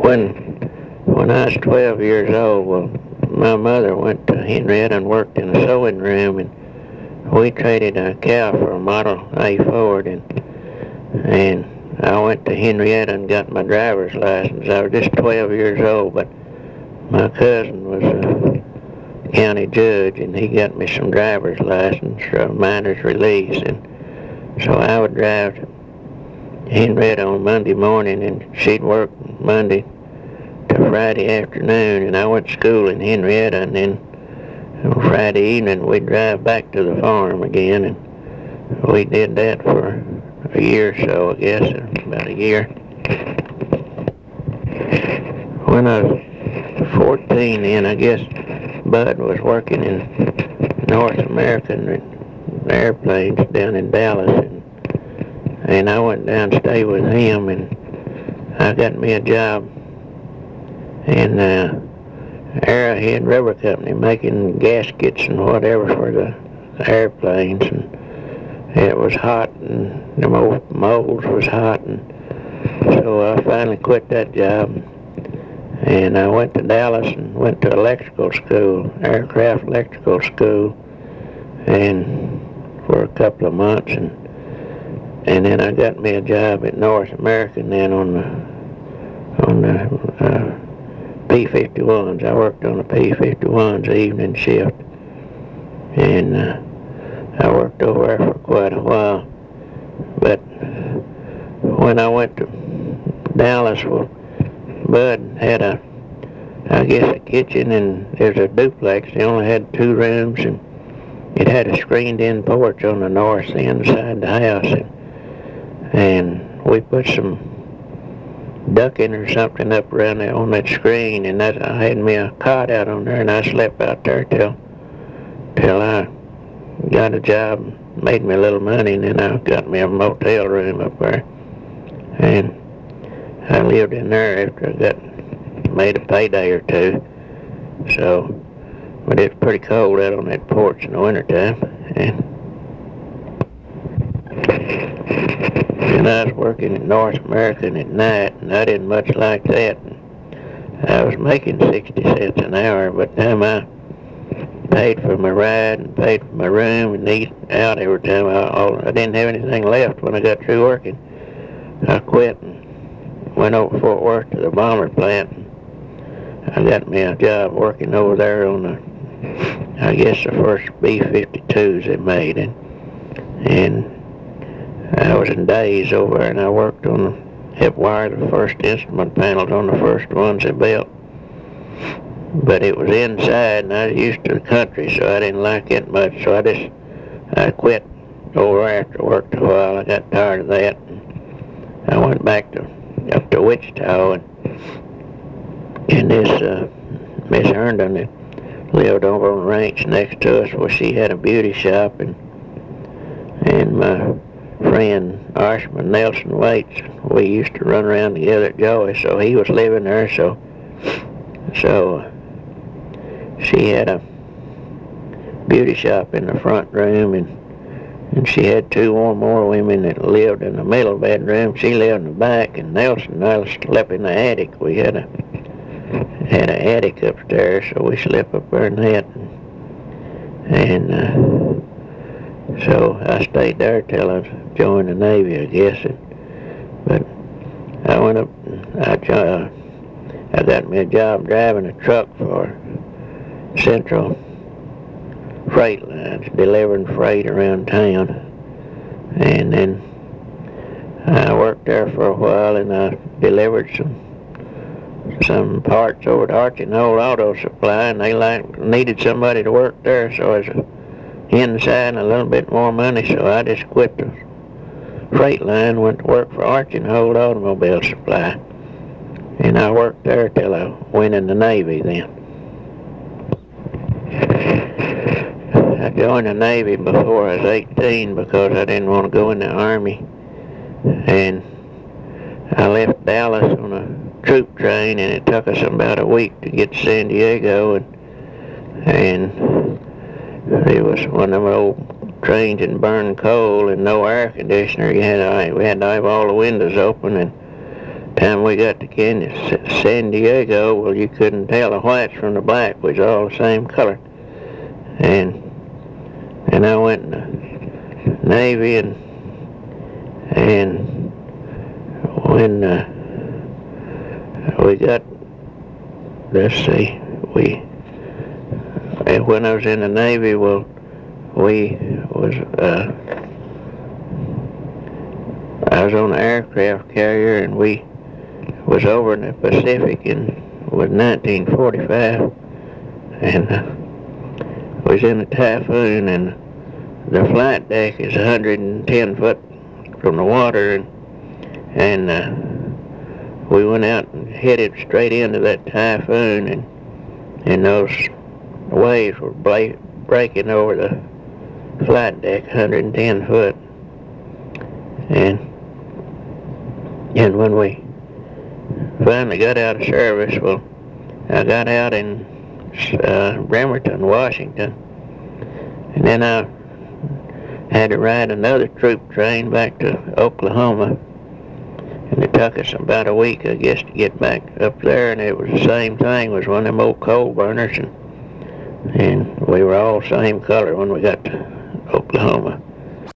when I was 12 years old, well, my mother went to Henrietta and worked in a sewing room, and we traded a cow for a Model A Ford, and I went to Henrietta and got my driver's license. I was just 12 years old, but my cousin was a county judge, and he got me some driver's license for a miner's release, and so I would drive to Henrietta on Monday morning, and she'd work Monday to Friday afternoon, and I went to school in Henrietta, and then on Friday evening we'd drive back to the farm again, and we did that for a year or so, I guess, about a year. When I was 14 then, I guess Bud was working in North American airplanes down in Dallas, and I went down to stay with him, and I got me a job in Arrowhead Rubber Company making gaskets and whatever for the airplanes, and it was hot, and the molds was hot, and so I finally quit that job, and I went to Dallas and went to electrical school, aircraft electrical school, and for a couple of months, and then I got me a job at North American then on the P-51s. I worked on the P-51s evening shift, and I worked over there for quite a while. But when I went to Dallas, well, Bud had a kitchen, and there's a duplex. They only had 2 rooms, and it had a screened-in porch on the north end side of the house, and we put some ducking or something up around there on that screen, and I had me a cot out on there, and I slept out there till I got a job, made me a little money, and then I got me a motel room up there, and I lived in there after I made a payday or two. So, but it's pretty cold out on that porch in the wintertime, and I was working at North American at night, and I didn't much like that. I was making 60 cents an hour, but the time I paid for my ride and paid for my room and eat out every time, I didn't have anything left when I got through working. I quit and went over to Fort Worth to the bomber plant. I got me a job working over there on the first B-52s they made, and I was in days over there, and I worked helped wire the first instrument panels on the first ones they built. But it was inside, and I was used to the country, so I didn't like it much, so I quit over there after I worked a while. I got tired of that, and I went back up to Wichita, and this Miss Herndon that lived over on the ranch next to us, well, she had a beauty shop, and my friend Arshman Nelson Waits, we used to run around together at Joey, so he was living there, so she had a beauty shop in the front room, and she had 2 or more women that lived in the middle bedroom. She lived in the back, and Nelson and I slept in the attic. We had an attic upstairs, so we slept up there in that, and so I stayed there till I joined the Navy, I guess. But I went up, I got me a job driving a truck for Central Freight Lines, delivering freight around town. And then I worked there for a while, and I delivered some parts over to Archie Old Auto Supply, and they needed somebody to work there, so I was inside and a little bit more money, so I just quit the freight line, went to work for Archie Old Automobile Supply, and I worked there till I went in the Navy then. I joined the Navy before I was 18 because I didn't want to go in the Army, and I left Dallas on a troop train, and it took us about a week to get to San Diego, and it was one of them old trains that burned coal and no air conditioner. We had to have all the windows open, Time we got to San Diego, well, you couldn't tell the whites from the black. We was all the same color. And I went in the Navy, and when we got, let's see, when I was in the Navy, well, I was on an aircraft carrier, and we was over in the Pacific was 1945, and was in a typhoon, and the flight deck is 110 foot from the water, and we went out and headed straight into that typhoon, and those waves were breaking over the flight deck 110 foot, and when we finally got out of service, well, I got out in Bremerton, Washington, and then I had to ride another troop train back to Oklahoma, and it took us about a week, I guess, to get back up there, and it was the same thing. It was one of them old coal burners, and we were all same color when we got to Oklahoma.